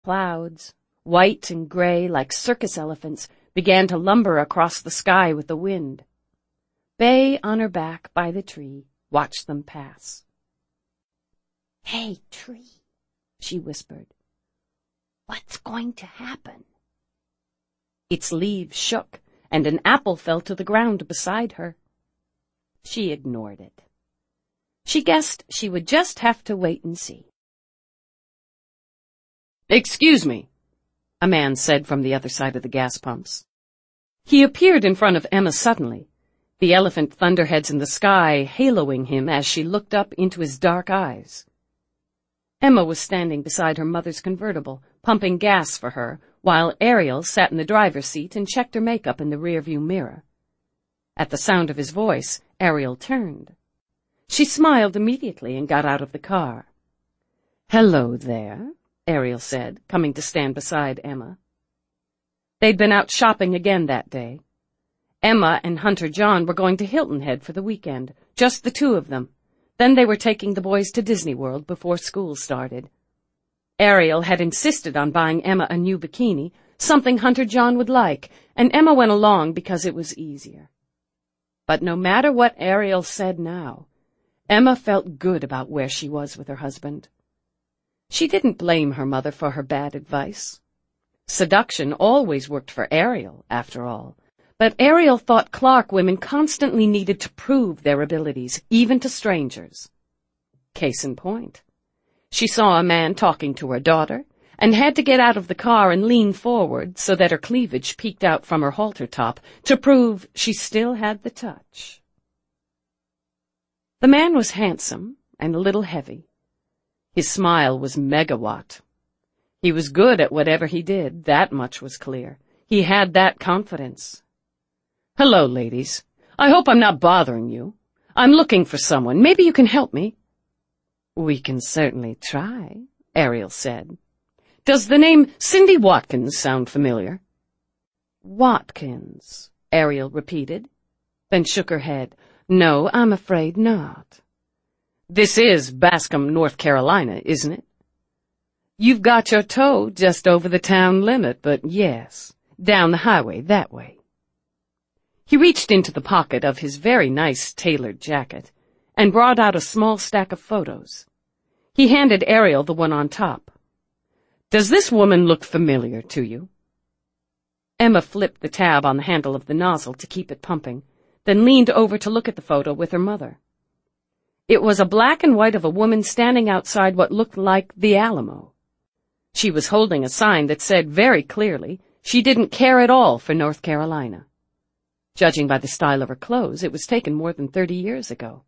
Clouds, white and gray like circus elephants, began to lumber across the sky with the wind. Bay, on her back by the tree, watched them pass. "Hey, tree," she whispered. "What's going to happen?" Its leaves shook, and an apple fell to the ground beside her. She ignored it. She guessed she would just have to wait and see. "Excuse me," a man said from the other side of the gas pumps. He appeared in front of Emma suddenly, the elephant thunderheads in the sky haloing him as she looked up into his dark eyes. Emma was standing beside her mother's convertible, pumping gas for her, while Ariel sat in the driver's seat and checked her makeup in the rearview mirror. At the sound of his voice, Ariel turned. She smiled immediately and got out of the car. "Hello there," Ariel said, coming to stand beside Emma. They'd been out shopping again that day. Emma and Hunter John were going to Hilton Head for the weekend, just the two of them. Then they were taking the boys to Disney World before school started. Ariel had insisted on buying Emma a new bikini, something Hunter John would like, and Emma went along because it was easier. But no matter what Ariel said now, Emma felt good about where she was with her husband. She didn't blame her mother for her bad advice. Seduction always worked for Ariel, after all. But Ariel thought Clark women constantly needed to prove their abilities, even to strangers. Case in point. She saw a man talking to her daughter, and had to get out of the car and lean forward so that her cleavage peeked out from her halter top to prove she still had the touch. The man was handsome and a little heavy. His smile was megawatt. He was good at whatever he did, that much was clear. He had that confidence. "Hello, ladies. I hope I'm not bothering you. I'm looking for someone. Maybe you can help me." "We can certainly try," Ariel said. "Does the name Cindy Watkins sound familiar?" "Watkins," Ariel repeated, then shook her head. "No, I'm afraid not." "This is Bascom, North Carolina, isn't it?" "You've got your toe just over the town limit, but yes, down the highway that way." He reached into the pocket of his very nice tailored jacket and brought out a small stack of photos. He handed Ariel the one on top. "Does this woman look familiar to you?" Emma flipped the tab on the handle of the nozzle to keep it pumping, then leaned over to look at the photo with her mother. It was a black and white of a woman standing outside what looked like the Alamo. She was holding a sign that said very clearly she didn't care at all for North Carolina. Judging by the style of her clothes, it was taken more than 30 years ago.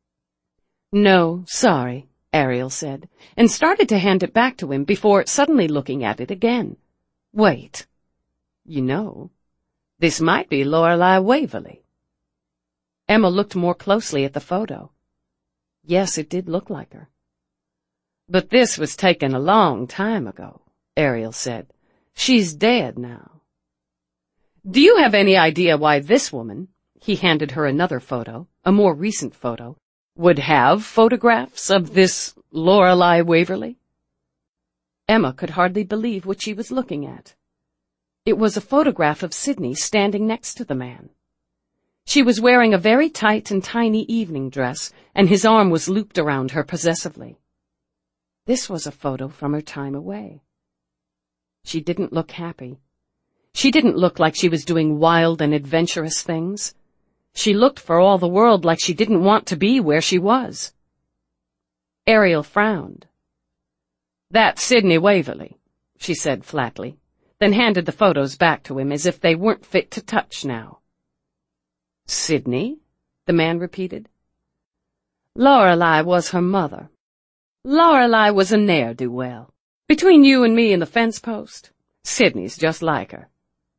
"No, sorry," Ariel said, and started to hand it back to him before suddenly looking at it again. "Wait. You know, this might be Lorelei Waverly." Emma looked more closely at the photo. Yes, it did look like her. "But this was taken a long time ago," Ariel said. "She's dead now." "Do you have any idea why this woman," he handed her another photo, a more recent photo, "would have photographs of this Lorelei Waverly?" Emma could hardly believe what she was looking at. It was a photograph of Sidney standing next to the man. She was wearing a very tight and tiny evening dress, and his arm was looped around her possessively. This was a photo from her time away. She didn't look happy. She didn't look like she was doing wild and adventurous things. She looked for all the world like she didn't want to be where she was. Ariel frowned. "That's Sidney Waverly," she said flatly, then handed the photos back to him as if they weren't fit to touch now. "Sidney?" the man repeated. "Lorelei was her mother. Lorelei was a ne'er-do-well. Between you and me and the fence post, Sidney's just like her."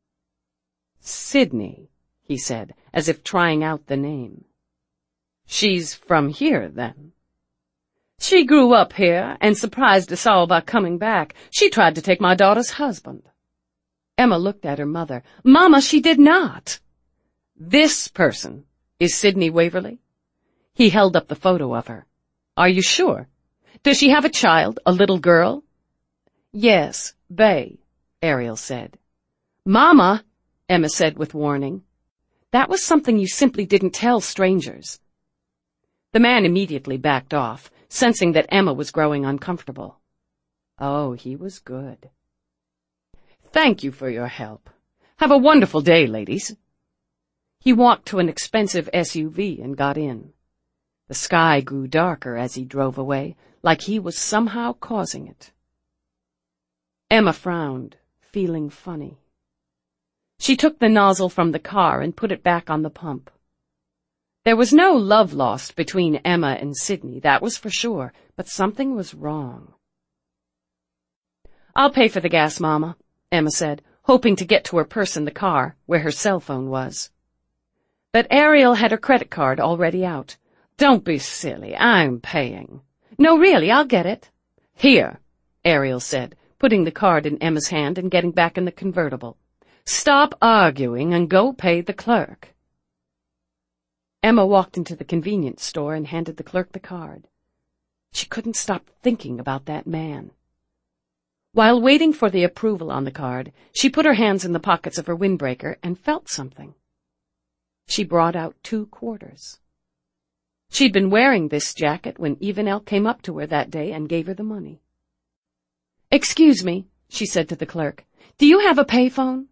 "Sidney," he said, as if trying out the name. "She's from here, then?" "She grew up here and surprised us all by coming back. She tried to take my daughter's husband." Emma looked at her mother. "Mama, she did not." "This person is Sidney Waverly?" He held up the photo of her. "Are you sure? Does she have a child, a little girl?" "Yes, Bay, Ariel said. Mama, Emma said with warning. That was something you simply didn't tell strangers. The man immediately backed off, sensing that Emma was growing uncomfortable. Oh, he was good. Thank you for your help. Have a wonderful day, ladies. He walked to an expensive SUV and got in. The sky grew darker as he drove away, like he was somehow causing it. Emma frowned, feeling funny. She took the nozzle from the car and put it back on the pump. There was no love lost between Emma and Sidney, that was for sure, but something was wrong. I'll pay for the gas, Mama, Emma said, hoping to get to her purse in the car, where her cell phone was. But Ariel had her credit card already out. Don't be silly, I'm paying. No, really, I'll get it. Here, Ariel said, putting the card in Emma's hand and getting back in the convertible. Stop arguing and go pay the clerk. Emma walked into the convenience store and handed the clerk the card. She couldn't stop thinking about that man. While waiting for the approval on the card, she put her hands in the pockets of her windbreaker and felt something. She brought out 2 quarters. She'd been wearing this jacket when Evenelle came up to her that day and gave her the money. Excuse me, she said to the clerk. Do you have a payphone?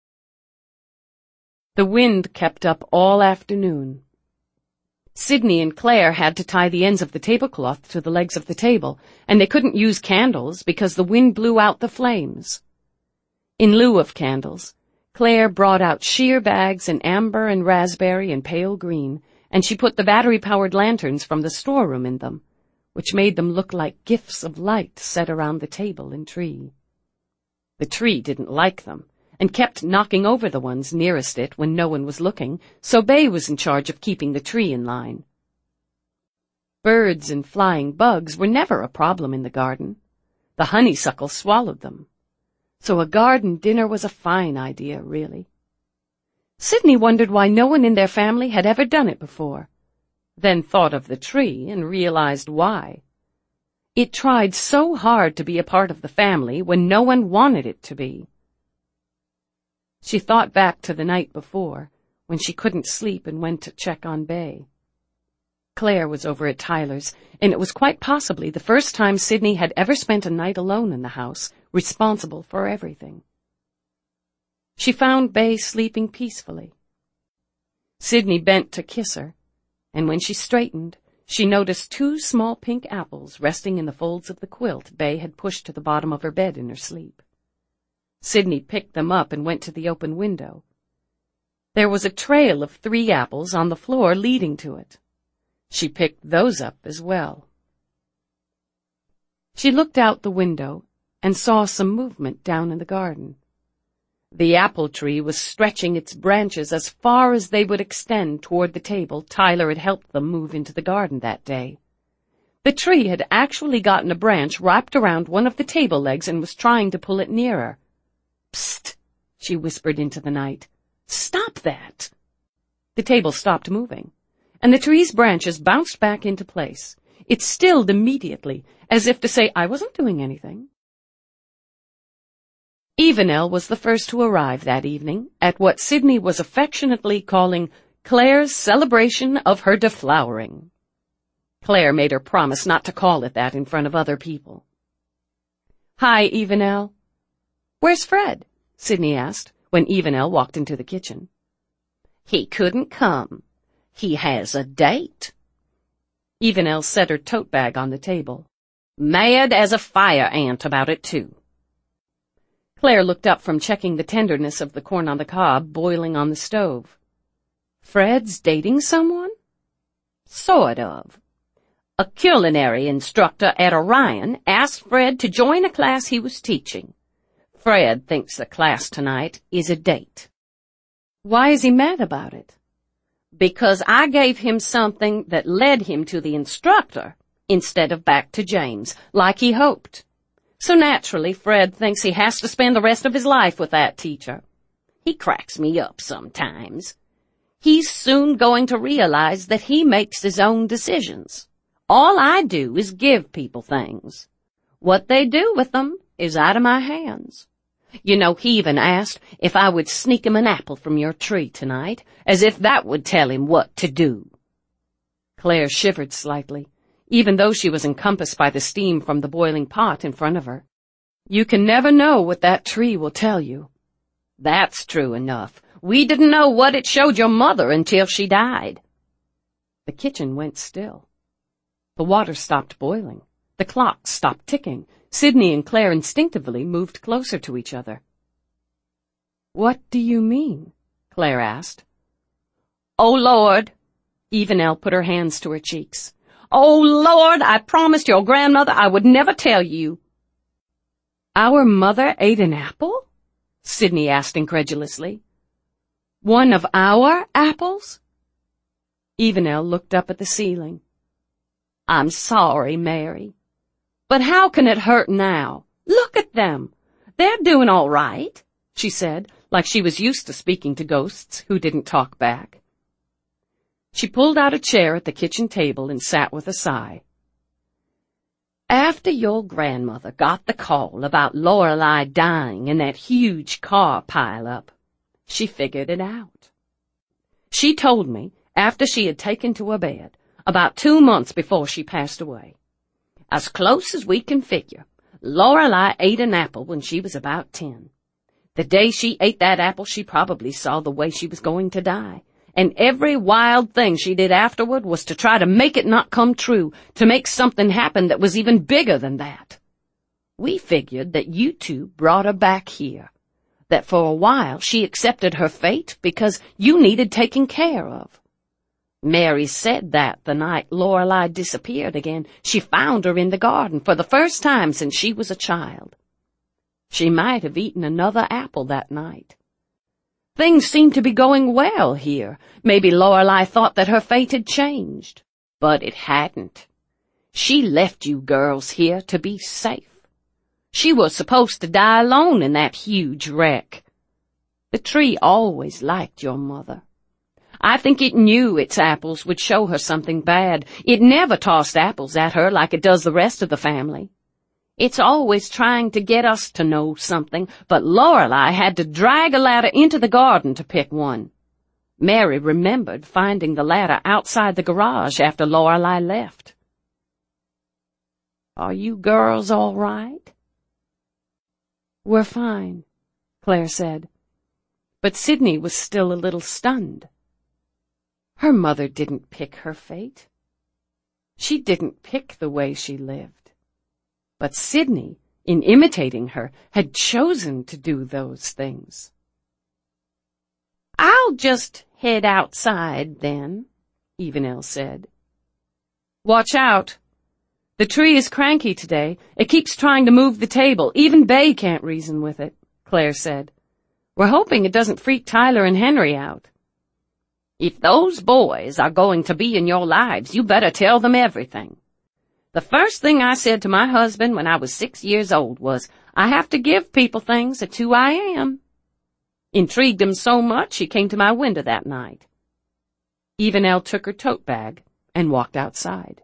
The wind kept up all afternoon. Sidney and Claire had to tie the ends of the tablecloth to the legs of the table, and they couldn't use candles because the wind blew out the flames. In lieu of candles, Claire brought out sheer bags in amber and raspberry and pale green, and she put the battery-powered lanterns from the storeroom in them, which made them look like gifts of light set around the table and tree. The tree didn't like them, and kept knocking over the ones nearest it when no one was looking, so Bay was in charge of keeping the tree in line. Birds and flying bugs were never a problem in the garden. The honeysuckle swallowed them. So a garden dinner was a fine idea, really. Sidney wondered why no one in their family had ever done it before, then thought of the tree and realized why. It tried so hard to be a part of the family when no one wanted it to be. She thought back to the night before, when she couldn't sleep and went to check on Bay. Claire was over at Tyler's, and it was quite possibly the first time Sidney had ever spent a night alone in the house, responsible for everything. She found Bay sleeping peacefully. Sidney bent to kiss her, and when she straightened, she noticed 2 small pink apples resting in the folds of the quilt Bay had pushed to the bottom of her bed in her sleep. Sidney picked them up and went to the open window. There was a trail of 3 apples on the floor leading to it. She picked those up as well. She looked out the window and saw some movement down in the garden. The apple tree was stretching its branches as far as they would extend toward the table Tyler had helped them move into the garden that day. The tree had actually gotten a branch wrapped around one of the table legs and was trying to pull it nearer. Psst, she whispered into the night. Stop that! The table stopped moving, and the tree's branches bounced back into place. It stilled immediately, as if to say, I wasn't doing anything. Evenelle was the first to arrive that evening at what Sidney was affectionately calling Claire's celebration of her deflowering. Claire made her promise not to call it that in front of other people. Hi, Evenelle. Where's Fred? Sidney asked when Evenelle walked into the kitchen. He couldn't come. He has a date. Evenelle set her tote bag on the table. Mad as a fire ant about it, too. Claire looked up from checking the tenderness of the corn on the cob boiling on the stove. Fred's dating someone? Sort of. A culinary instructor at Orion asked Fred to join a class he was teaching. Fred thinks the class tonight is a date. Why is he mad about it? Because I gave him something that led him to the instructor instead of back to James, like he hoped. So naturally, Fred thinks he has to spend the rest of his life with that teacher. He cracks me up sometimes. He's soon going to realize that he makes his own decisions. All I do is give people things. What they do with them is out of my hands. You know, he even asked if I would sneak him an apple from your tree tonight, as if that would tell him what to do." Claire shivered slightly, even though she was encompassed by the steam from the boiling pot in front of her. "You can never know what that tree will tell you." "That's true enough. We didn't know what it showed your mother until she died." The kitchen went still. The water stopped boiling. The clock stopped ticking. Sidney and Claire instinctively moved closer to each other. "What do you mean?" Claire asked. "Oh, Lord!" Evenelle put her hands to her cheeks. "Oh, Lord, I promised your grandmother I would never tell you." "Our mother ate an apple?" Sidney asked incredulously. "One of our apples?" Evenelle looked up at the ceiling. "I'm sorry, Mary. But how can it hurt now? Look at them. They're doing all right," she said, like she was used to speaking to ghosts who didn't talk back. She pulled out a chair at the kitchen table and sat with a sigh. "After your grandmother got the call about Lorelei dying in that huge car pile-up, she figured it out. She told me after she had taken to her bed, about 2 months before she passed away. As close as we can figure, Lorelei ate an apple when she was about 10. The day she ate that apple, she probably saw the way she was going to die, and every wild thing she did afterward was to try to make it not come true, to make something happen that was even bigger than that. We figured that you two brought her back here, that for a while she accepted her fate because you needed taking care of. Mary said that the night Lorelei disappeared again, she found her in the garden for the first time since she was a child. She might have eaten another apple that night. Things seemed to be going well here. Maybe Lorelei thought that her fate had changed. But it hadn't. She left you girls here to be safe. She was supposed to die alone in that huge wreck. The tree always liked your mother. I think it knew its apples would show her something bad. It never tossed apples at her like it does the rest of the family. It's always trying to get us to know something, but Lorelei had to drag a ladder into the garden to pick one. Mary remembered finding the ladder outside the garage after Lorelei left. Are you girls all right? We're fine, Claire said, but Sidney was still a little stunned. Her mother didn't pick her fate. She didn't pick the way she lived. But Sidney, in imitating her, had chosen to do those things. I'll just head outside, then, Evenelle said. Watch out. The tree is cranky today. It keeps trying to move the table. Even Bay can't reason with it, Claire said. We're hoping it doesn't freak Tyler and Henry out. If those boys are going to be in your lives, you better tell them everything. The first thing I said to my husband when I was 6 years old was, I have to give people things, it's who I am. Intrigued him so much, he came to my window that night. Evenelle took her tote bag and walked outside.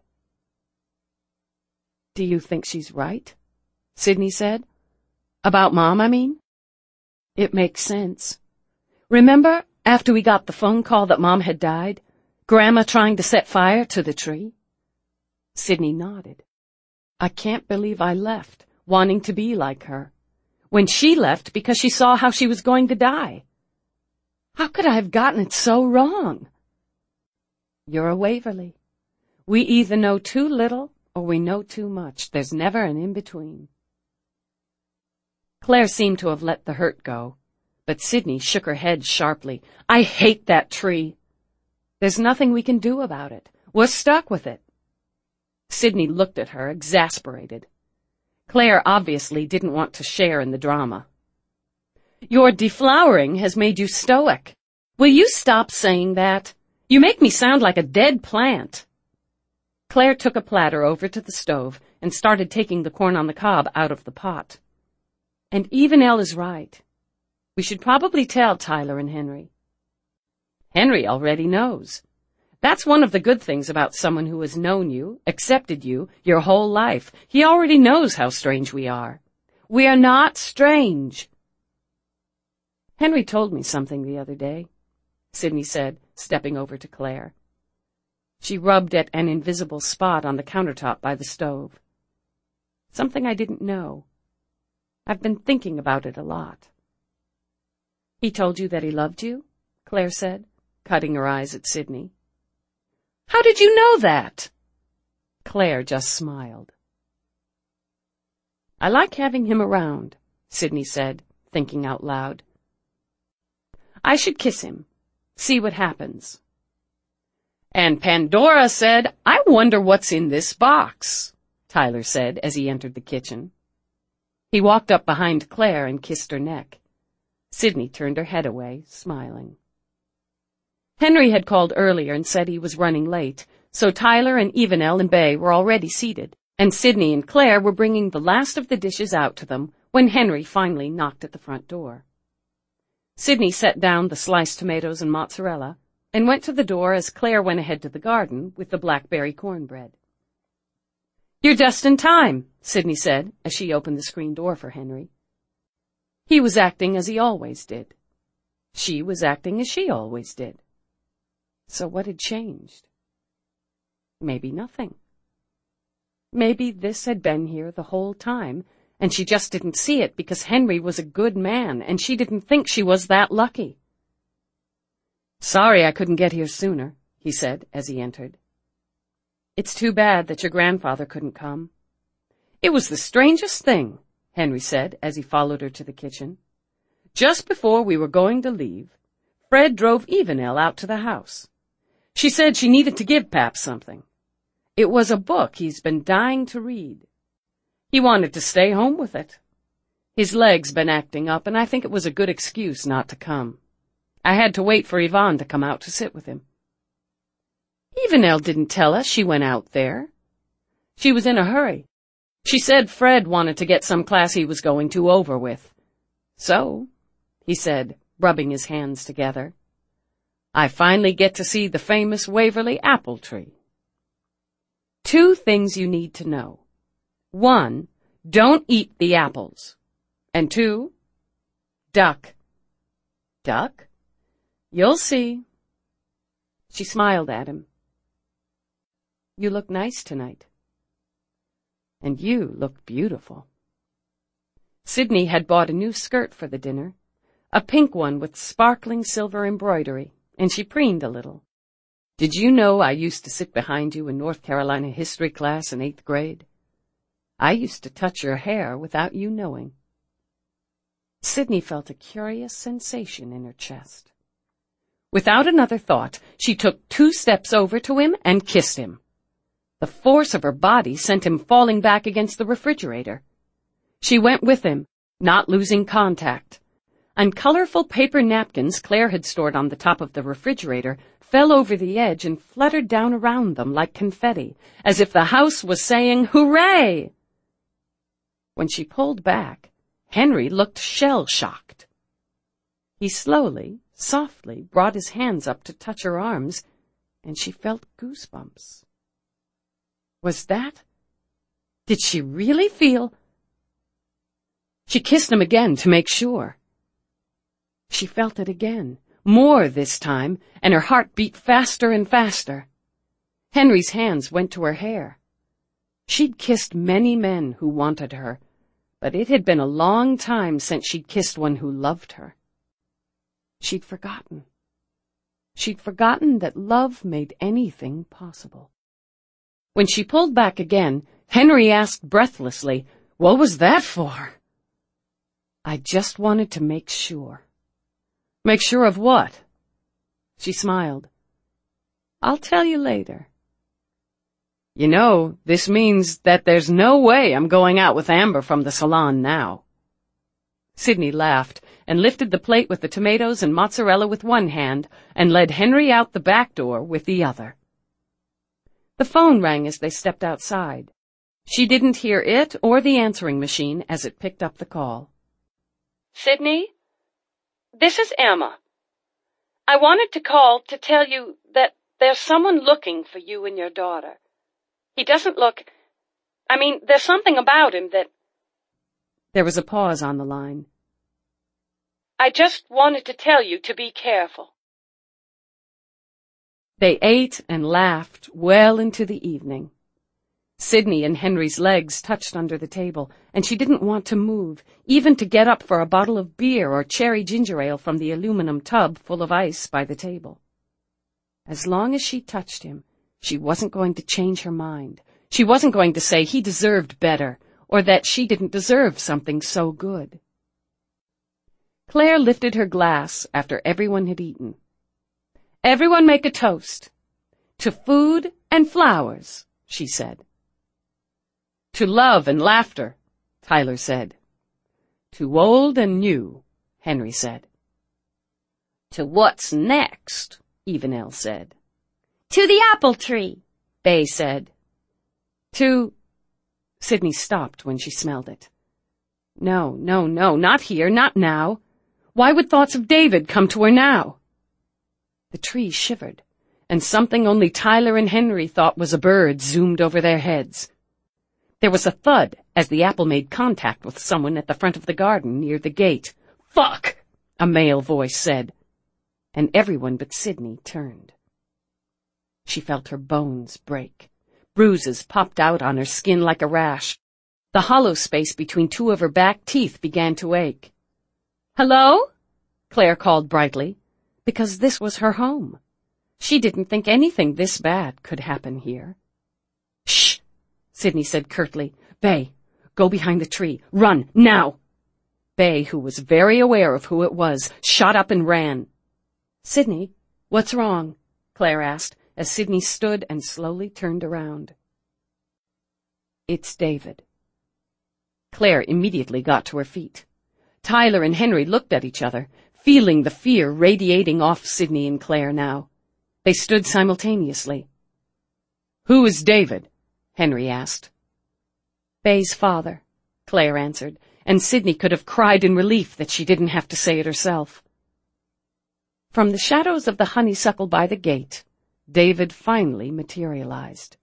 Do you think she's right? Sidney said. About Mom, I mean? It makes sense. Remember, after we got the phone call that Mom had died, Grandma trying to set fire to the tree? Sidney nodded. I can't believe I left, wanting to be like her, when she left because she saw how she was going to die. How could I have gotten it so wrong? You're a Waverly. We either know too little or we know too much. There's never an in-between. Claire seemed to have let the hurt go, but Sidney shook her head sharply. I hate that tree. There's nothing we can do about it. We're stuck with it. Sidney looked at her, exasperated. Claire obviously didn't want to share in the drama. Your deflowering has made you stoic. Will you stop saying that? You make me sound like a dead plant. Claire took a platter over to the stove and started taking the corn on the cob out of the pot. And Evenelle is right. We should probably tell Tyler and Henry. Henry already knows. That's one of the good things about someone who has known you, accepted you, your whole life. He already knows how strange we are. We are not strange. Henry told me something the other day, Sidney said, stepping over to Claire. She rubbed at an invisible spot on the countertop by the stove. Something I didn't know. I've been thinking about it a lot. He told you that he loved you? Claire said, cutting her eyes at Sidney. How did you know that? Claire just smiled. I like having him around, Sidney said, thinking out loud. I should kiss him, see what happens. And Pandora said, I wonder what's in this box, Tyler said as he entered the kitchen. He walked up behind Claire and kissed her neck. Sidney turned her head away, smiling. Henry had called earlier and said he was running late, so Tyler and Evenelle and Bay were already seated, and Sidney and Claire were bringing the last of the dishes out to them when Henry finally knocked at the front door. Sidney set down the sliced tomatoes and mozzarella and went to the door as Claire went ahead to the garden with the blackberry cornbread. You're just in time, Sidney said as she opened the screen door for Henry. He was acting as he always did. She was acting as she always did. So what had changed? Maybe nothing. Maybe this had been here the whole time, and she just didn't see it because Henry was a good man, and she didn't think she was that lucky. Sorry I couldn't get here sooner, he said as he entered. It's too bad that your grandfather couldn't come. It was the strangest thing, Henry said as he followed her to the kitchen. Just before we were going to leave, Fred drove Evenelle out to the house. She said she needed to give Pap something. It was a book he's been dying to read. He wanted to stay home with it. His leg's been acting up, and I think it was a good excuse not to come. I had to wait for Yvonne to come out to sit with him. Evenelle didn't tell us she went out there. She was in a hurry. She said Fred wanted to get some class he was going to over with. So, he said, rubbing his hands together, I finally get to see the famous Waverly apple tree. 2 things you need to know. 1, don't eat the apples. And 2, duck. Duck? You'll see. She smiled at him. You look nice tonight. And you look beautiful. Sidney had bought a new skirt for the dinner, a pink one with sparkling silver embroidery, and she preened a little. Did you know I used to sit behind you in North Carolina history class in 8th grade? I used to touch your hair without you knowing. Sidney felt a curious sensation in her chest. Without another thought, she took 2 steps over to him and kissed him. The force of her body sent him falling back against the refrigerator. She went with him, not losing contact. And colorful paper napkins Claire had stored on the top of the refrigerator fell over the edge and fluttered down around them like confetti, as if the house was saying, "Hooray!" When she pulled back, Henry looked shell-shocked. He slowly, softly brought his hands up to touch her arms, and she felt goosebumps. Was that? Did she really feel? She kissed him again to make sure. She felt it again, more this time, and her heart beat faster and faster. Henry's hands went to her hair. She'd kissed many men who wanted her, but it had been a long time since she'd kissed one who loved her. She'd forgotten. She'd forgotten that love made anything possible. When she pulled back again, Henry asked breathlessly, "What was that for?" I just wanted to make sure. Make sure of what? She smiled. I'll tell you later. You know, this means that there's no way I'm going out with Amber from the salon now. Sidney laughed and lifted the plate with the tomatoes and mozzarella with one hand and led Henry out the back door with the other. The phone rang as they stepped outside. She didn't hear it or the answering machine as it picked up the call. Sidney, this is Emma. I wanted to call to tell you that there's someone looking for you and your daughter. He doesn't look... there's something about him that... There was a pause on the line. "I just wanted to tell you to be careful." They ate and laughed well into the evening. Sidney and Henry's legs touched under the table, and she didn't want to move, even to get up for a bottle of beer or cherry ginger ale from the aluminum tub full of ice by the table. As long as she touched him, she wasn't going to change her mind. She wasn't going to say he deserved better, or that she didn't deserve something so good. Claire lifted her glass after everyone had eaten. "Everyone make a toast. To food and flowers," she said. "To love and laughter," Tyler said. "To old and new," Henry said. "To what's next," Evenelle said. "To the apple tree," Bay said. "To—" Sidney stopped when she smelled it. No, not here, not now. Why would thoughts of David come to her now? The tree shivered, and something only Tyler and Henry thought was a bird zoomed over their heads. There was a thud as the apple made contact with someone at the front of the garden near the gate. "Fuck!" a male voice said, and everyone but Sidney turned. She felt her bones break. Bruises popped out on her skin like a rash. The hollow space between two of her back teeth began to ache. "Hello?" Claire called brightly, because this was her home. She didn't think anything this bad could happen here. "Shh!" Sidney said curtly. "Bay, go behind the tree. Run, now!" Bay, who was very aware of who it was, shot up and ran. "Sidney, what's wrong?" Claire asked, as Sidney stood and slowly turned around. "It's David." Claire immediately got to her feet. Tyler and Henry looked at each other, feeling the fear radiating off Sidney and Claire now. They stood simultaneously. "Who is David?" Henry asked. "Bay's father," Claire answered, and Sidney could have cried in relief that she didn't have to say it herself. From the shadows of the honeysuckle by the gate, David finally materialized.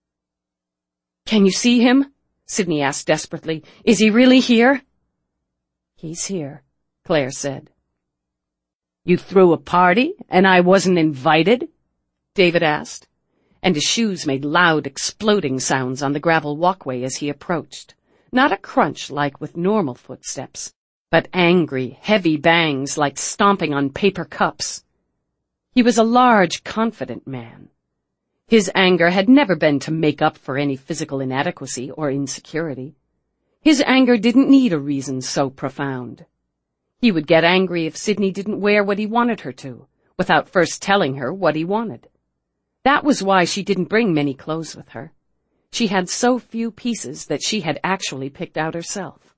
"Can you see him?" Sidney asked desperately. "Is he really here?" "He's here," Claire said. "You threw a party, and I wasn't invited?" David asked, and his shoes made loud, exploding sounds on the gravel walkway as he approached. Not a crunch like with normal footsteps, but angry, heavy bangs like stomping on paper cups. He was a large, confident man. His anger had never been to make up for any physical inadequacy or insecurity. His anger didn't need a reason so profound. He would get angry if Sidney didn't wear what he wanted her to, without first telling her what he wanted. That was why she didn't bring many clothes with her. She had so few pieces that she had actually picked out herself.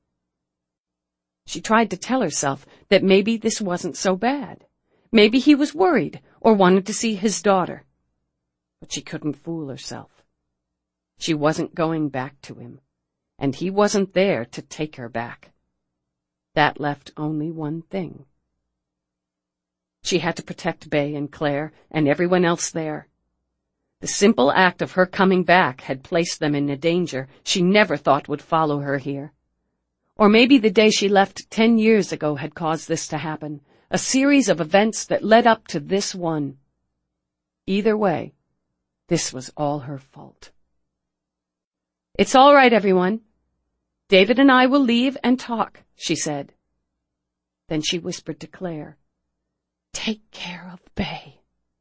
She tried to tell herself that maybe this wasn't so bad. Maybe he was worried or wanted to see his daughter. But she couldn't fool herself. She wasn't going back to him, and he wasn't there to take her back. That left only one thing. She had to protect Bay and Claire and everyone else there. The simple act of her coming back had placed them in a danger she never thought would follow her here. Or maybe the day she left 10 years ago had caused this to happen, a series of events that led up to this one. Either way, this was all her fault. "It's all right, everyone. David and I will leave and talk," she said. Then she whispered to Claire, "Take care of Bay."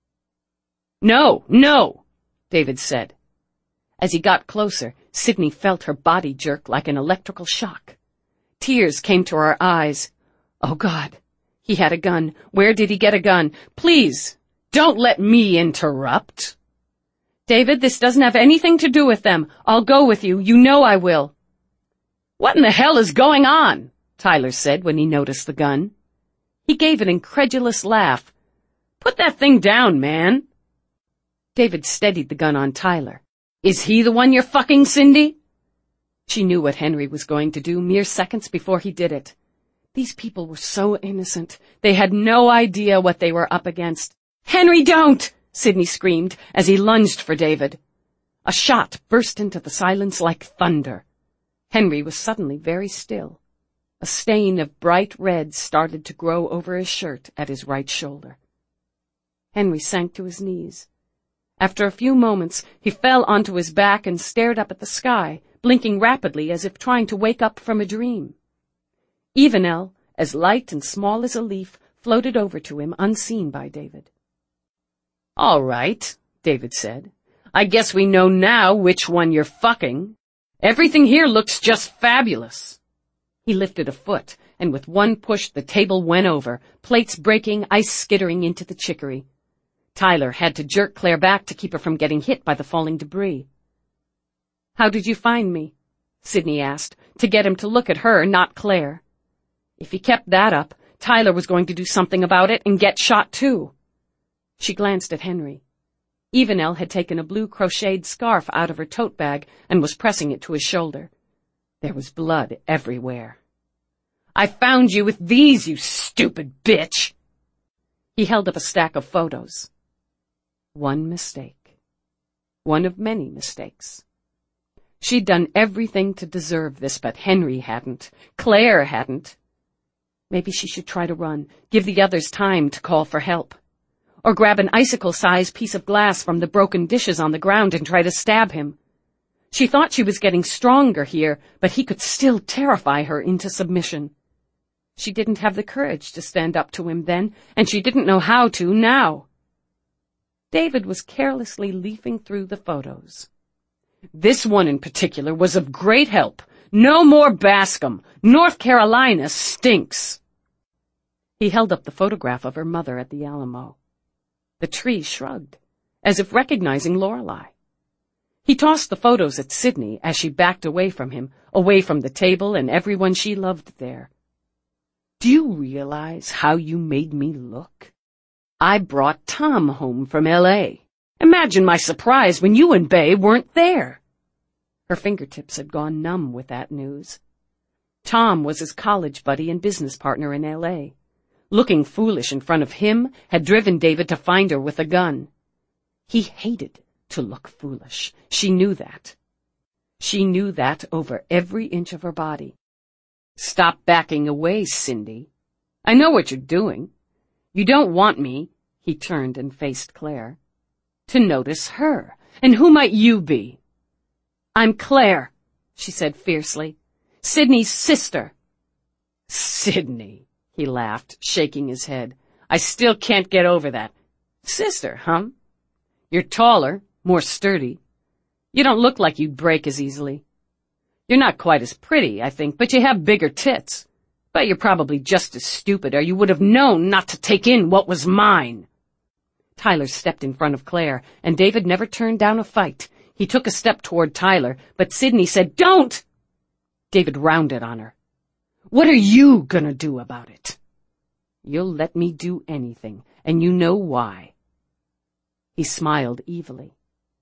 "No, no," David said. As he got closer, Sidney felt her body jerk like an electrical shock. Tears came to her eyes. Oh, God. He had a gun. Where did he get a gun? "Please, don't let me interrupt." "David, this doesn't have anything to do with them. I'll go with you. You know I will." "What in the hell is going on?" Tyler said when he noticed the gun. He gave an incredulous laugh. "Put that thing down, man." David steadied the gun on Tyler. "Is he the one you're fucking, Cindy?" She knew what Henry was going to do mere seconds before he did it. These people were so innocent. They had no idea what they were up against. "Henry, don't!" Sidney screamed as he lunged for David. A shot burst into the silence like thunder. Henry was suddenly very still. A stain of bright red started to grow over his shirt at his right shoulder. Henry sank to his knees. After a few moments, he fell onto his back and stared up at the sky, blinking rapidly as if trying to wake up from a dream. Evenelle, as light and small as a leaf, floated over to him unseen by David. "All right," David said. "I guess we know now which one you're fucking. Everything here looks just fabulous." He lifted a foot, and with one push the table went over, plates breaking, ice skittering into the chicory. Tyler had to jerk Claire back to keep her from getting hit by the falling debris. "How did you find me?" Sydney asked, to get him to look at her, not Claire. If he kept that up, Tyler was going to do something about it and get shot too. She glanced at Henry. Evenelle had taken a blue crocheted scarf out of her tote bag and was pressing it to his shoulder. There was blood everywhere. "I found you with these, you stupid bitch!" He held up a stack of photos. One mistake. One of many mistakes. She'd done everything to deserve this, but Henry hadn't. Claire hadn't. Maybe she should try to run, give the others time to call for help. Or grab an icicle-sized piece of glass from the broken dishes on the ground and try to stab him. She thought she was getting stronger here, but he could still terrify her into submission. She didn't have the courage to stand up to him then, and she didn't know how to now. David was carelessly leafing through the photos. This one in particular was of great help. No more Bascom. North Carolina stinks. He held up the photograph of her mother at the Alamo. The tree shrugged, as if recognizing Lorelei. He tossed the photos at Sydney as she backed away from him, away from the table and everyone she loved there. "Do you realize how you made me look? I brought Tom home from L.A. Imagine my surprise when you and Bay weren't there." Her fingertips had gone numb with that news. Tom was his college buddy and business partner in L.A. Looking foolish in front of him had driven David to find her with a gun. He hated to look foolish. She knew that. She knew that over every inch of her body. "Stop backing away, Cindy. I know what you're doing. You don't want me," he turned and faced Claire, "to notice her. And who might you be?" "I'm Claire," she said fiercely. "Sydney's sister." "Sydney," he laughed, shaking his head. "I still can't get over that. Sister, huh? You're taller, more sturdy. You don't look like you'd break as easily. You're not quite as pretty, I think, but you have bigger tits. But you're probably just as stupid, or you would have known not to take in what was mine." Tyler stepped in front of Claire, and David never turned down a fight. He took a step toward Tyler, but Sydney said, "Don't!" David rounded on her. "What are you gonna do about it?" "You'll let me do anything, and you know why." He smiled evilly.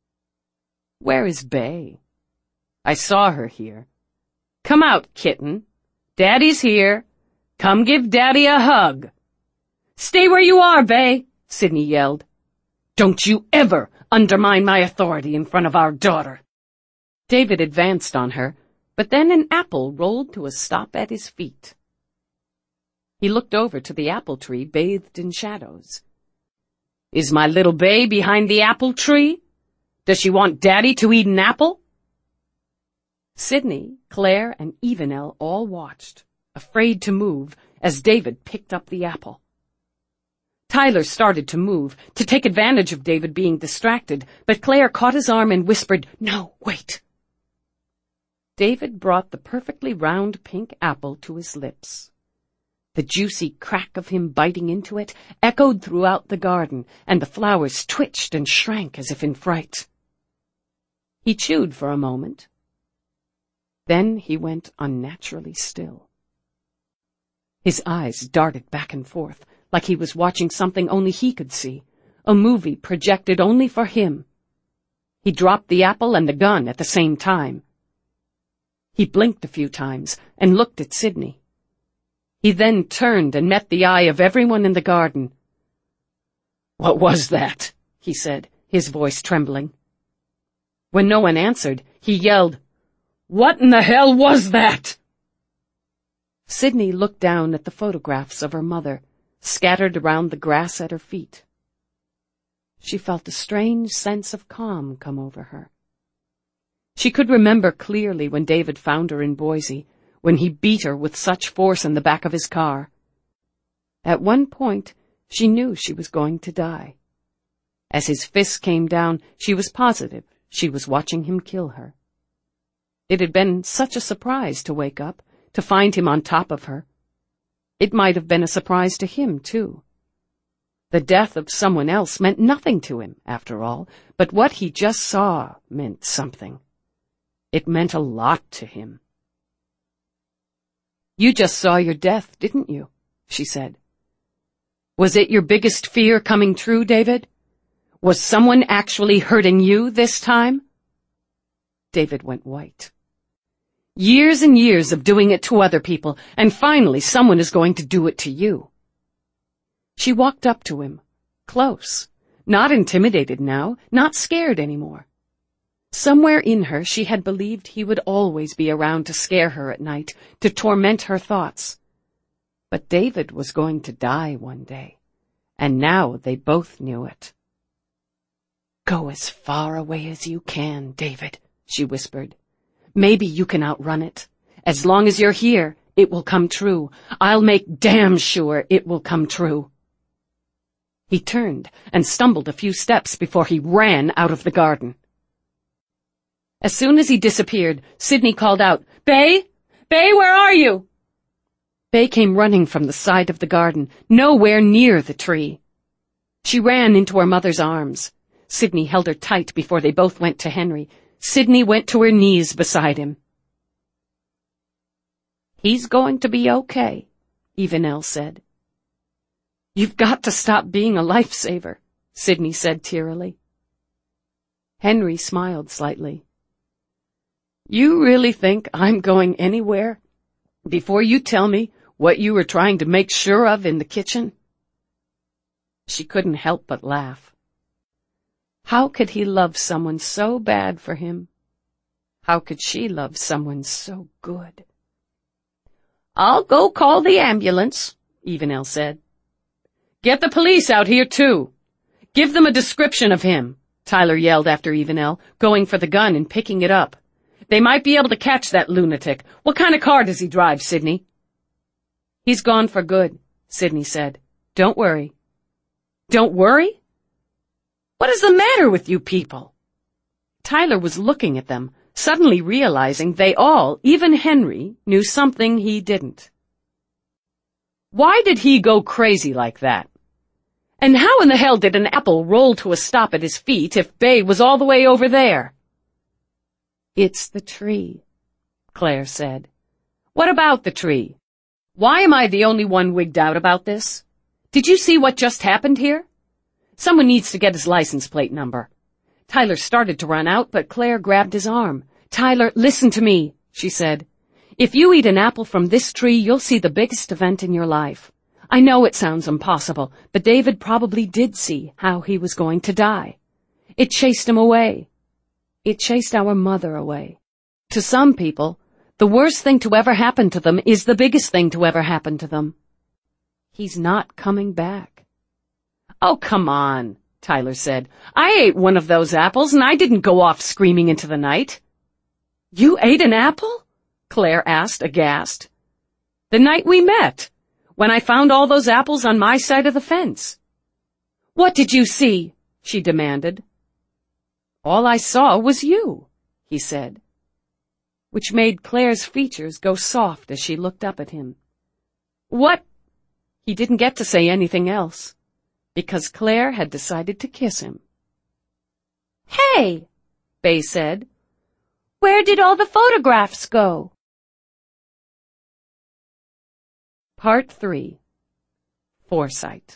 "Where is Bay?" "I saw her here." "Come out, kitten. Daddy's here. Come give Daddy a hug." "Stay where you are, Bay," Sydney yelled. "Don't you ever undermine my authority in front of our daughter." David advanced on her, but then an apple rolled to a stop at his feet. He looked over to the apple tree bathed in shadows. "Is my little Bay behind the apple tree? Does she want Daddy to eat an apple?" Sydney, Claire, and Evenelle all watched, afraid to move, as David picked up the apple. Tyler started to move, to take advantage of David being distracted, but Claire caught his arm and whispered, "No, wait." David brought the perfectly round pink apple to his lips. The juicy crack of him biting into it echoed throughout the garden, and the flowers twitched and shrank as if in fright. He chewed for a moment. Then he went unnaturally still. His eyes darted back and forth, like he was watching something only he could see, a movie projected only for him. He dropped the apple and the gun at the same time. He blinked a few times and looked at Sydney. He then turned and met the eye of everyone in the garden. "What was that?" he said, his voice trembling. When no one answered, he yelled, "What in the hell was that?" Sydney looked down at the photographs of her mother, scattered around the grass at her feet. She felt a strange sense of calm come over her. She could remember clearly when David found her in Boise, when he beat her with such force in the back of his car. At one point, she knew she was going to die. As his fist came down, she was positive she was watching him kill her. It had been such a surprise to wake up, to find him on top of her. It might have been a surprise to him, too. The death of someone else meant nothing to him, after all, but what he just saw meant something. It meant a lot to him. "You just saw your death, didn't you?" she said. "Was it your biggest fear coming true, David? Was someone actually hurting you this time?" David went white. Years and years of doing it to other people, and finally someone is going to do it to you. She walked up to him, close, not intimidated now, not scared anymore. Somewhere in her she had believed he would always be around to scare her at night, to torment her thoughts. But David was going to die one day, and now they both knew it. "Go as far away as you can, David," she whispered. "Maybe you can outrun it. As long as you're here, it will come true. I'll make damn sure it will come true." He turned and stumbled a few steps before he ran out of the garden. As soon as he disappeared, Sydney called out, "Bay! Bay, where are you?" Bay came running from the side of the garden, nowhere near the tree. She ran into her mother's arms. Sydney held her tight before they both went to Henry. Sydney went to her knees beside him. "He's going to be okay," Evenelle said. "You've got to stop being a lifesaver," Sydney said tearily. Henry smiled slightly. "You really think I'm going anywhere before you tell me what you were trying to make sure of in the kitchen?" She couldn't help but laugh. How could he love someone so bad for him? How could she love someone so good? "I'll go call the ambulance," Evenelle said. "Get the police out here, too. Give them a description of him," Tyler yelled after Evenelle, going for the gun and picking it up. "They might be able to catch that lunatic. What kind of car does he drive, Sydney?" "He's gone for good," Sydney said. "Don't worry." "Don't worry? What is the matter with you people?" Tyler was looking at them, suddenly realizing they all, even Henry, knew something he didn't. Why did he go crazy like that? And how in the hell did an apple roll to a stop at his feet if Bay was all the way over there? "It's the tree," Claire said. "What about the tree? Why am I the only one wigged out about this? Did you see what just happened here? Someone needs to get his license plate number." Tyler started to run out, but Claire grabbed his arm. "Tyler, listen to me," she said. "If you eat an apple from this tree, you'll see the biggest event in your life. I know it sounds impossible, but David probably did see how he was going to die. It chased him away. It chased our mother away. To some people, the worst thing to ever happen to them is the biggest thing to ever happen to them. He's not coming back." "Oh, come on," Tyler said. "I ate one of those apples and I didn't go off screaming into the night." "You ate an apple?" Claire asked, aghast. "The night we met, when I found all those apples on my side of the fence." "What did you see?" she demanded. "All I saw was you," he said, which made Claire's features go soft as she looked up at him. "What?" He didn't get to say anything else, because Claire had decided to kiss him. "Hey," Bay said. "where did all the photographs go?" Part 3. Foresight.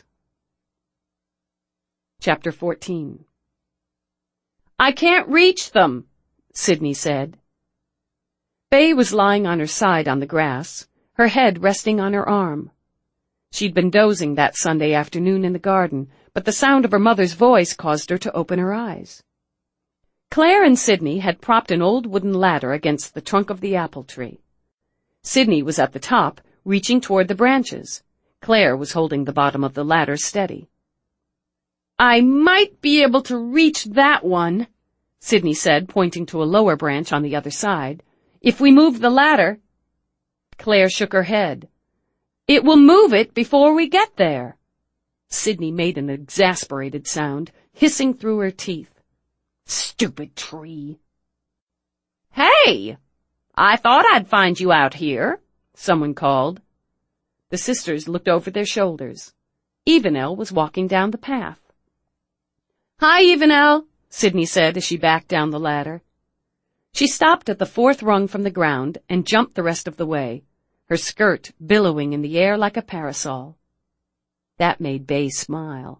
Chapter 14. "I can't reach them," Sydney said. Bay was lying on her side on the grass, her head resting on her arm. She'd been dozing that Sunday afternoon in the garden, but the sound of her mother's voice caused her to open her eyes. Claire and Sydney had propped an old wooden ladder against the trunk of the apple tree. Sydney was at the top, reaching toward the branches. Claire was holding the bottom of the ladder steady. "I might be able to reach that one," Sydney said, pointing to a lower branch on the other side. "If we move the ladder." Claire shook her head. "It will move it before we get there." Sydney made an exasperated sound, hissing through her teeth. "Stupid tree." "Hey! I thought I'd find you out here," someone called. The sisters looked over their shoulders. Evenelle was walking down the path. "Hi, Evenelle," Sydney said as she backed down the ladder. She stopped at the 4th rung from the ground and jumped the rest of the way, her skirt billowing in the air like a parasol. That made Bay smile.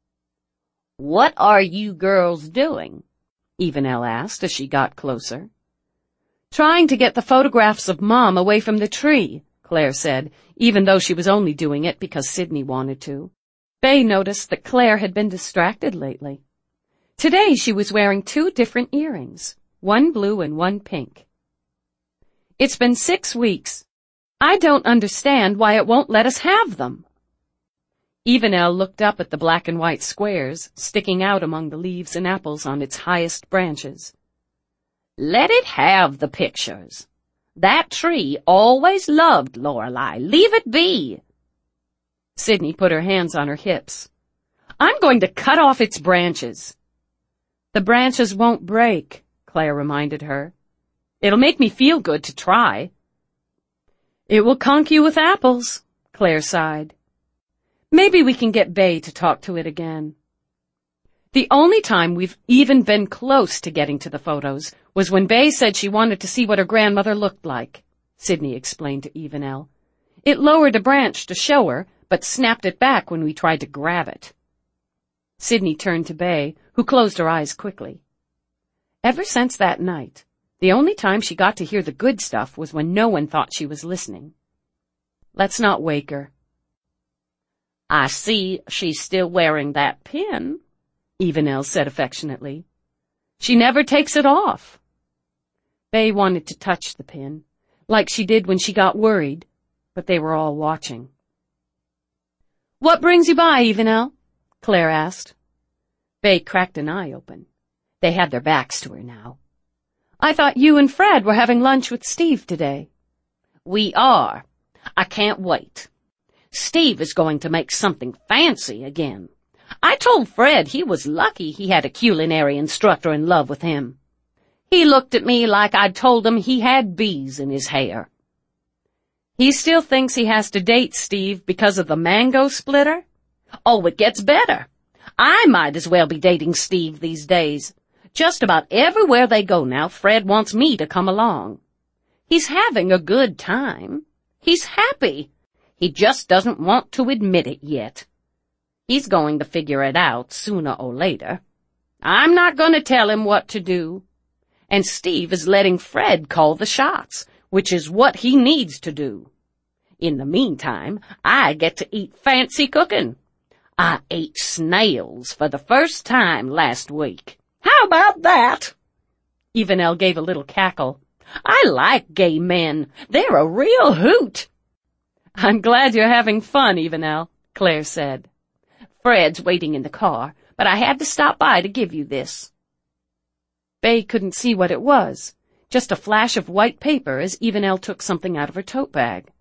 "What are you girls doing?" Evenelle asked as she got closer. "Trying to get the photographs of Mom away from the tree," Claire said, even though she was only doing it because Sydney wanted to. Bay noticed that Claire had been distracted lately. Today she was wearing 2 different earrings, one blue and one pink. "It's been 6 weeks. I don't understand why it won't let us have them." Evenelle looked up at the black and white squares sticking out among the leaves and apples on its highest branches. "Let it have the pictures. That tree always loved Lorelei. Leave it be." Sydney put her hands on her hips. "I'm going to cut off its branches." "The branches won't break," Claire reminded her. "It'll make me feel good to try." "It will conk you with apples," Claire sighed. "Maybe we can get Bay to talk to it again." "The only time we've even been close to getting to the photos was when Bay said she wanted to see what her grandmother looked like," Sydney explained to Evenelle. "It lowered a branch to show her, but snapped it back when we tried to grab it." Sydney turned to Bay, who closed her eyes quickly. Ever since that night, the only time she got to hear the good stuff was when no one thought she was listening. "Let's not wake her." "I see she's still wearing that pin," Evenelle said affectionately. "She never takes it off." Bay wanted to touch the pin, like she did when she got worried, but they were all watching. "What brings you by, Evenelle?" Claire asked. Bay cracked an eye open. They had their backs to her now. "I thought you and Fred were having lunch with Steve today." "We are. I can't wait. Steve is going to make something fancy again. I told Fred he was lucky he had a culinary instructor in love with him. He looked at me like I'd told him he had bees in his hair." "He still thinks he has to date Steve because of the mango splitter?" "Oh, it gets better. I might as well be dating Steve these days. Just about everywhere they go now, Fred wants me to come along. He's having a good time. He's happy. He just doesn't want to admit it yet. He's going to figure it out sooner or later. I'm not going to tell him what to do. And Steve is letting Fred call the shots, which is what he needs to do. In the meantime, I get to eat fancy cooking. I ate snails for the first time last week. How about that?" Evenelle gave a little cackle. "I like gay men. They're a real hoot." "I'm glad you're having fun, Evenelle," Claire said. "Fred's waiting in the car, but I had to stop by to give you this." Bay couldn't see what it was, just a flash of white paper as Evenelle took something out of her tote bag.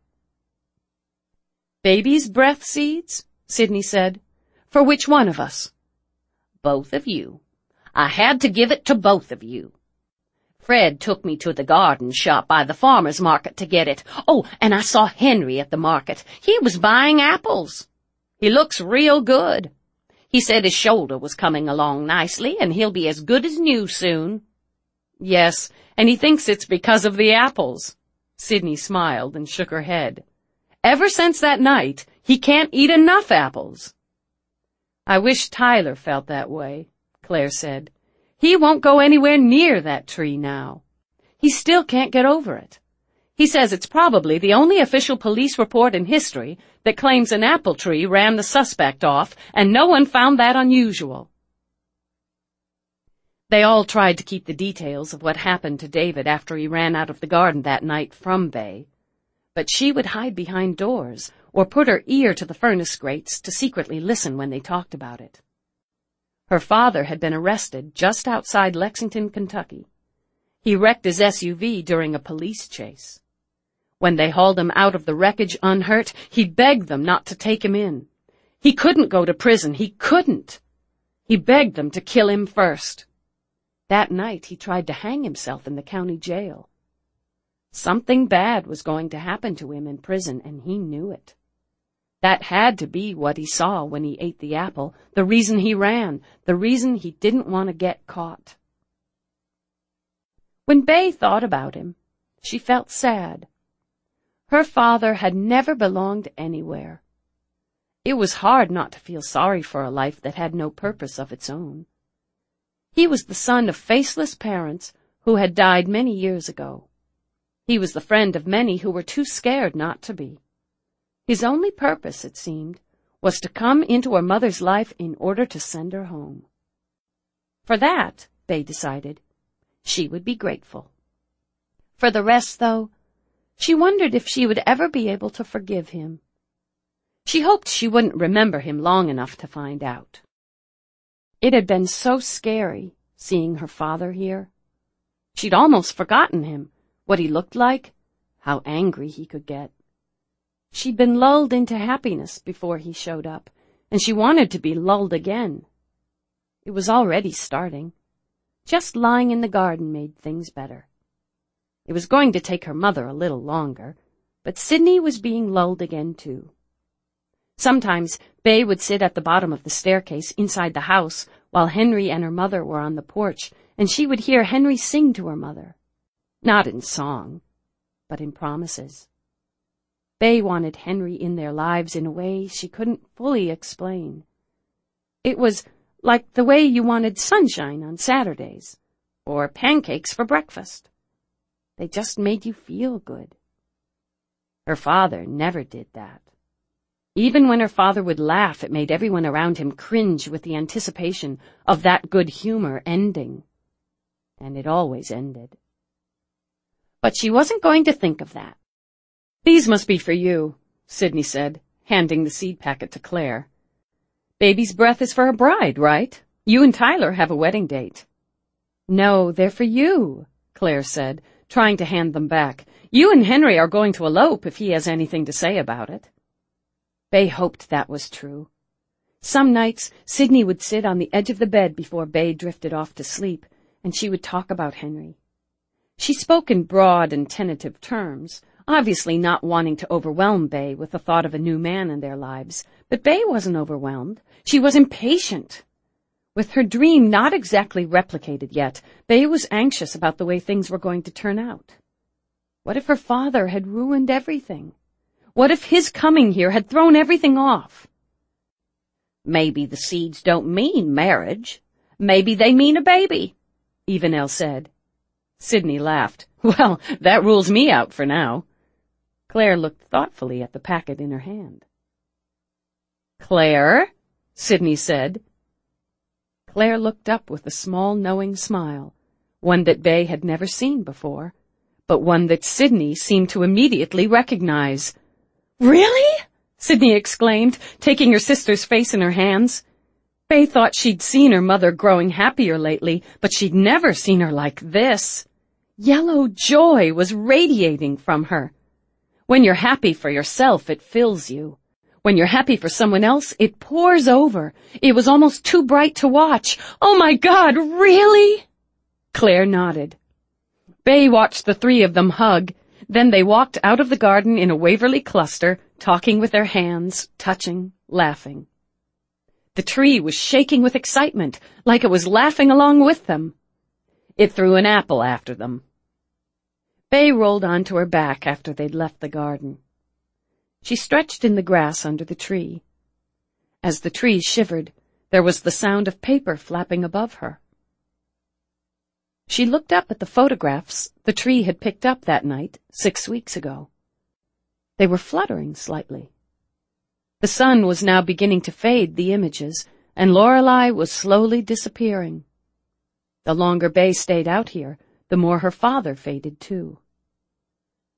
"Baby's breath seeds?" Sydney said. "For which one of us?" "Both of you. I had to give it to both of you. Fred took me to the garden shop by the farmer's market to get it. Oh, and I saw Henry at the market. He was buying apples. He looks real good. He said his shoulder was coming along nicely, and he'll be as good as new soon." "Yes, and he thinks it's because of the apples." Sydney smiled and shook her head. "Ever since that night, he can't eat enough apples." "I wish Tyler felt that way," Claire said. "He won't go anywhere near that tree now. He still can't get over it. He says it's probably the only official police report in history that claims an apple tree ran the suspect off, and no one found that unusual." They all tried to keep the details of what happened to David after he ran out of the garden that night from Bay, but she would hide behind doors or put her ear to the furnace grates to secretly listen when they talked about it. Her father had been arrested just outside Lexington, Kentucky. He wrecked his SUV during a police chase. When they hauled him out of the wreckage unhurt, he begged them not to take him in. He couldn't go to prison. He couldn't. He begged them to kill him first. That night he tried to hang himself in the county jail. Something bad was going to happen to him in prison, and he knew it. That had to be what he saw when he ate the apple, the reason he ran, the reason he didn't want to get caught. When Bay thought about him, she felt sad. Her father had never belonged anywhere. It was hard not to feel sorry for a life that had no purpose of its own. He was the son of faceless parents who had died many years ago. He was the friend of many who were too scared not to be. His only purpose, it seemed, was to come into her mother's life in order to send her home. For that, Bay decided, she would be grateful. For the rest, though, she wondered if she would ever be able to forgive him. She hoped she wouldn't remember him long enough to find out. It had been so scary, seeing her father here. She'd almost forgotten him, what he looked like, how angry he could get. She'd been lulled into happiness before he showed up, and she wanted to be lulled again. It was already starting. Just lying in the garden made things better. It was going to take her mother a little longer, but Sidney was being lulled again, too. Sometimes Bay would sit at the bottom of the staircase inside the house while Henry and her mother were on the porch, and she would hear Henry sing to her mother. Not in song, but in promises. Bay wanted Henry in their lives in a way she couldn't fully explain. It was like the way you wanted sunshine on Saturdays, or pancakes for breakfast. They just made you feel good. Her father never did that. Even when her father would laugh, it made everyone around him cringe with the anticipation of that good humor ending. And it always ended. But she wasn't going to think of that. "These must be for you," Sidney said, handing the seed packet to Claire. "Baby's breath is for a bride, right? You and Tyler have a wedding date." "No, they're for you," Claire said, trying to hand them back. "You and Henry are going to elope if he has anything to say about it." Bay hoped that was true. Some nights, Sidney would sit on the edge of the bed before Bay drifted off to sleep, and she would talk about Henry. She spoke in broad and tentative terms, obviously not wanting to overwhelm Bay with the thought of a new man in their lives. But Bay wasn't overwhelmed. She was impatient. With her dream not exactly replicated yet, Bay was anxious about the way things were going to turn out. What if her father had ruined everything? What if his coming here had thrown everything off? "Maybe the seeds don't mean marriage. Maybe they mean a baby," Evenelle said. Sidney laughed. "Well, that rules me out for now." Claire looked thoughtfully at the packet in her hand. "Claire," Sidney said. Claire looked up with a small, knowing smile, one that Bay had never seen before, but one that Sidney seemed to immediately recognize. "Really?" Sidney exclaimed, taking her sister's face in her hands. Bay thought she'd seen her mother growing happier lately, but she'd never seen her like this. Yellow joy was radiating from her. When you're happy for yourself, it fills you. When you're happy for someone else, it pours over. It was almost too bright to watch. "Oh, my God, really?" Claire nodded. Bay watched the three of them hug. Then they walked out of the garden in a Waverly cluster, talking with their hands, touching, laughing. The tree was shaking with excitement, like it was laughing along with them. It threw an apple after them. Bay rolled onto her back after they'd left the garden. She stretched in the grass under the tree. As the tree shivered, there was the sound of paper flapping above her. She looked up at the photographs the tree had picked up that night 6 weeks ago. They were fluttering slightly. The sun was now beginning to fade the images, and Lorelei was slowly disappearing. The longer Bay stayed out here, the more her father faded too.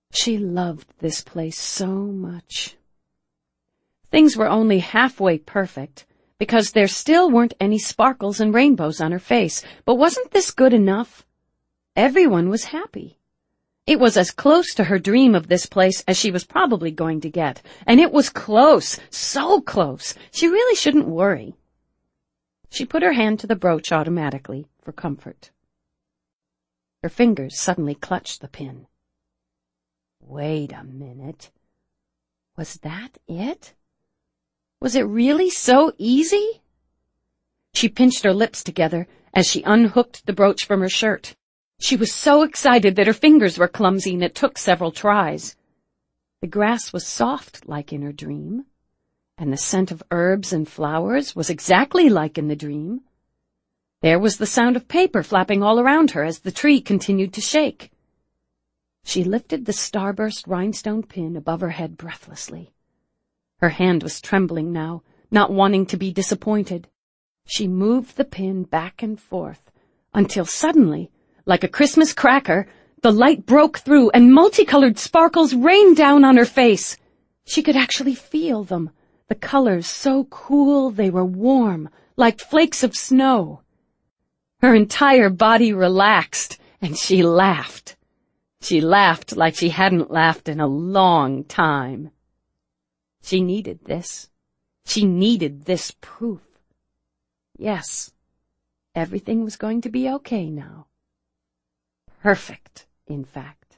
She loved this place so much. Things were only halfway perfect, because there still weren't any sparkles and rainbows on her face. But wasn't this good enough? Everyone was happy. It was as close to her dream of this place as she was probably going to get. And it was close, so close, she really shouldn't worry. She put her hand to the brooch automatically for comfort. Her fingers suddenly clutched the pin. Wait a minute. Was that it? Was it really so easy? She pinched her lips together as she unhooked the brooch from her shirt. She was so excited that her fingers were clumsy, and it took several tries. The grass was soft like in her dream, and the scent of herbs and flowers was exactly like in the dream. There was the sound of paper flapping all around her as the tree continued to shake. She lifted the starburst rhinestone pin above her head breathlessly. Her hand was trembling now, not wanting to be disappointed. She moved the pin back and forth until suddenly, like a Christmas cracker, the light broke through and multicolored sparkles rained down on her face. She could actually feel them, the colors so cool they were warm, like flakes of snow. Her entire body relaxed, and she laughed. She laughed like she hadn't laughed in a long time. She needed this. She needed this proof. Yes, everything was going to be okay now. Perfect, in fact.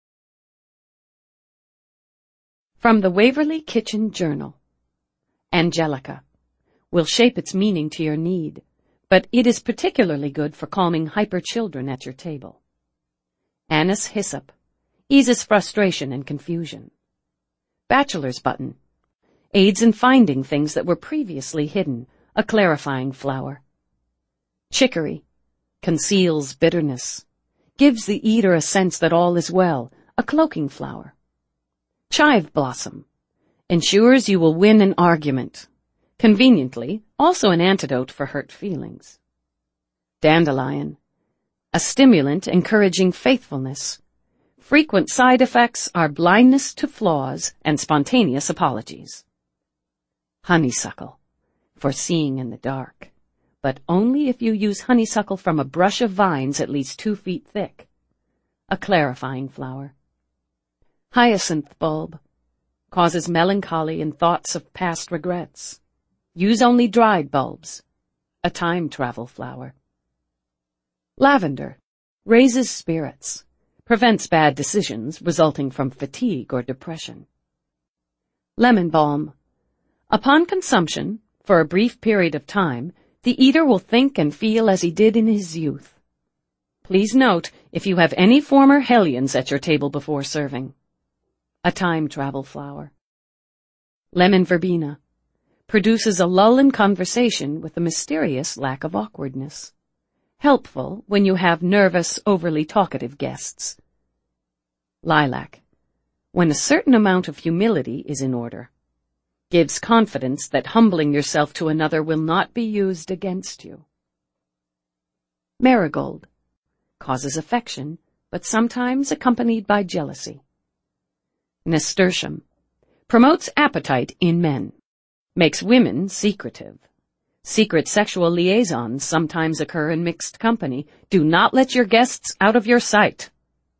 From the Waverly Kitchen Journal. Angelica will shape its meaning to your need, but it is particularly good for calming hyper children at your table. Anise hyssop eases frustration and confusion. Bachelor's button aids in finding things that were previously hidden, a clarifying flower. Chicory conceals bitterness, gives the eater a sense that all is well, a cloaking flower. Chive blossom ensures you will win an argument, conveniently also an antidote for hurt feelings. Dandelion, a stimulant encouraging faithfulness. Frequent side effects are blindness to flaws and spontaneous apologies. Honeysuckle, for seeing in the dark, but only if you use honeysuckle from a brush of vines at least 2 feet thick. A clarifying flower. Hyacinth bulb causes melancholy and thoughts of past regrets. Use only dried bulbs. A time travel flower. Lavender raises spirits, prevents bad decisions resulting from fatigue or depression. Lemon balm. Upon consumption, for a brief period of time, the eater will think and feel as he did in his youth. Please note if you have any former hellions at your table before serving. A time travel flower. Lemon verbena produces a lull in conversation with a mysterious lack of awkwardness. Helpful when you have nervous, overly talkative guests. Lilac, when a certain amount of humility is in order. Gives confidence that humbling yourself to another will not be used against you. Marigold causes affection, but sometimes accompanied by jealousy. Nasturtium promotes appetite in men, makes women secretive. Secret sexual liaisons sometimes occur in mixed company. Do not let your guests out of your sight.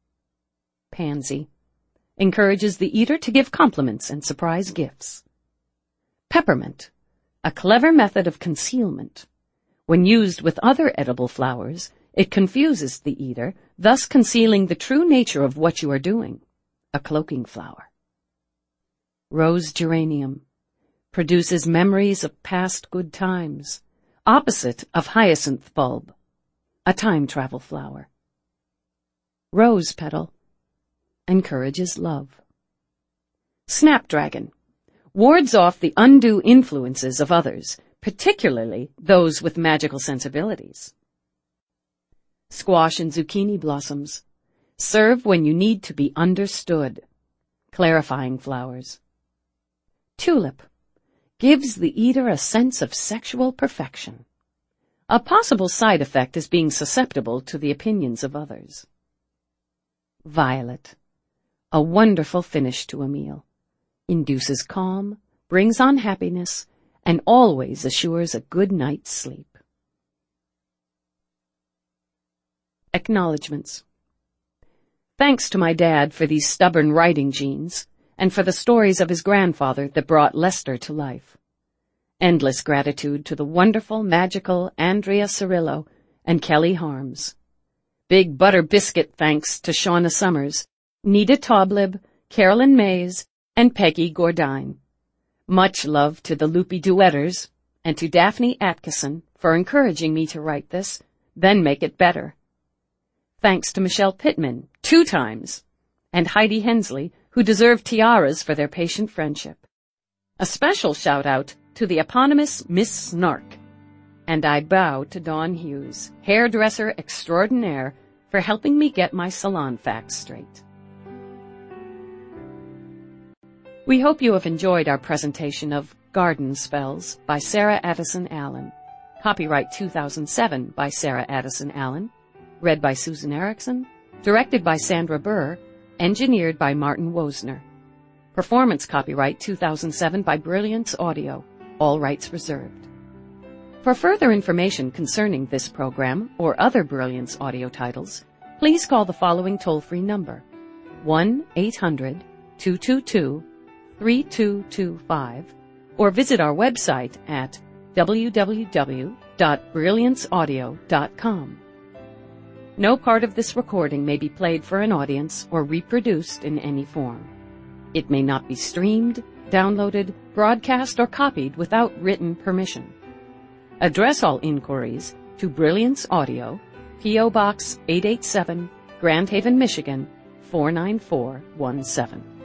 Pansy encourages the eater to give compliments and surprise gifts. Peppermint, a clever method of concealment. When used with other edible flowers, it confuses the eater, thus concealing the true nature of what you are doing. A cloaking flower. Rose geranium produces memories of past good times, opposite of hyacinth bulb, a time travel flower. Rose petal encourages love. Snapdragon wards off the undue influences of others, particularly those with magical sensibilities. Squash and zucchini blossoms serve when you need to be understood. Clarifying flowers. Tulip gives the eater a sense of sexual perfection. A possible side effect is being susceptible to the opinions of others. Violet A wonderful finish to a meal. Induces calm, brings on happiness, and always assures a good night's sleep. Acknowledgements. Thanks to my dad for these stubborn writing genes, and for the stories of his grandfather that brought Lester to life. Endless gratitude to the wonderful, magical Andrea Cirillo and Kelly Harms. Big butter biscuit thanks to Shauna Summers, Nita Toblib, Carolyn Mays, and Peggy Gordine. Much love to the Loopy Duetters and to Daphne Atkinson for encouraging me to write this, then make it better. Thanks to Michelle Pittman, 2 times, and Heidi Hensley, who deserve tiaras for their patient friendship. A special shout-out to the eponymous Miss Snark. And I bow to Dawn Hughes, hairdresser extraordinaire, for helping me get my salon facts straight. We hope you have enjoyed our presentation of Garden Spells by Sarah Addison Allen. Copyright 2007 by Sarah Addison Allen. Read by Susan Erickson. Directed by Sandra Burr. Engineered by Martin Wosner. Performance copyright 2007 by Brilliance Audio. All rights reserved. For further information concerning this program or other Brilliance Audio titles, please call the following toll-free number, 1-800-222-3225, or visit our website at www.brillianceaudio.com. No part of this recording may be played for an audience or reproduced in any form. It may not be streamed, downloaded, broadcast, or copied without written permission. Address all inquiries to Brilliance Audio, P.O. Box 887, Grand Haven, Michigan, 49417.